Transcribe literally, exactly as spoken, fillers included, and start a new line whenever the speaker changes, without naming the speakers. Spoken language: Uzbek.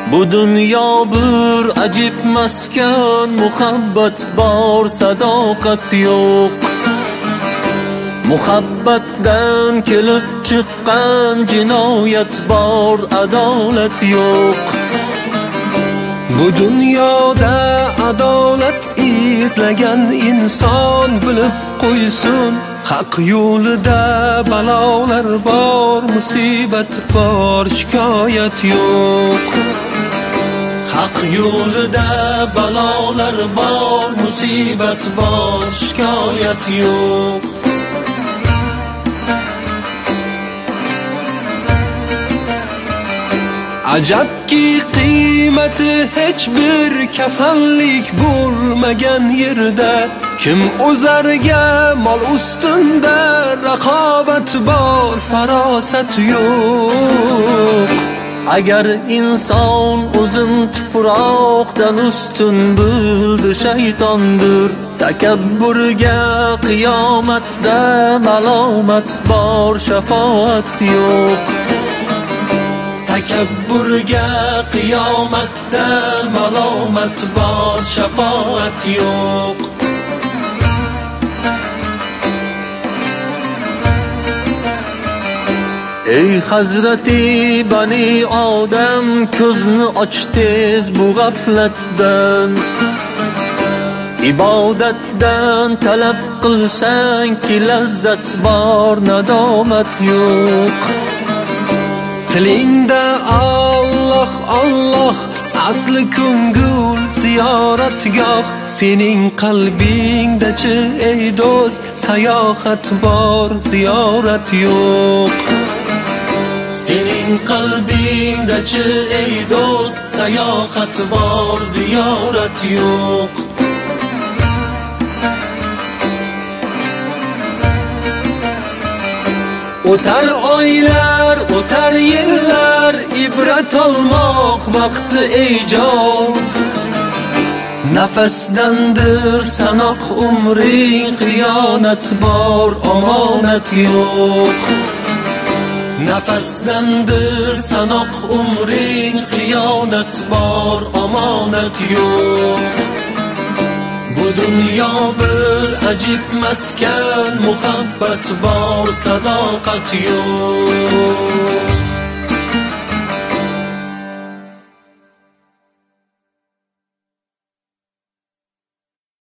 Bu dunyo bir ajib maskan, muhabbat bor, sadoqat yo'q. Muhabbatdan kelib chiqqan jinoyat bor, adolat yo'q. Bu dunyoda adolat izlagan inson bilib qo'ysin, haq yo'lida balolar bor, musibat bor, shikoyat yo'q. Haq yo'lida balolar bor, musibat bor, shikoyat yo'q. Ajabki qiymati hech bir kafanlik bo'lmagan yerda kim o'zarga mol ustunda raqobat bor, farosat yo'q. Agar inson o'zin tuproqdan ustun bildi, shaytondir. Takabburga qiyomatda malomat bor, shafoat yo'q. Takabburga qiyomatda malomat bor, shafoat yo'q. Ey Hazrati Bani Odam, ko'zni och tez bu g'aflatdan. Ibodatdan talab qilsang ki lazzat bor, nadomat yo'q. Tilingda Alloh Alloh, asli ko'ngil ziyoratgoh. Sening qalbingda-chi ey do'st, sayohat bor, ziyorat yo'q. Sening qalbingda-chi ey do'st, sayohat bor, ziyorat yo'q. O'tar oylar, o'tar yillar, ibrat olmoq vaqti ey jon. Nafasdandir sanoq umring, xiyonat bor, omonat yo'q. Nafasdandir sanoq umring, xiyonat bor, omonat yo'q. Bu dunyo bir ajib maskan, muhabbat bor, sadoqat yo'q.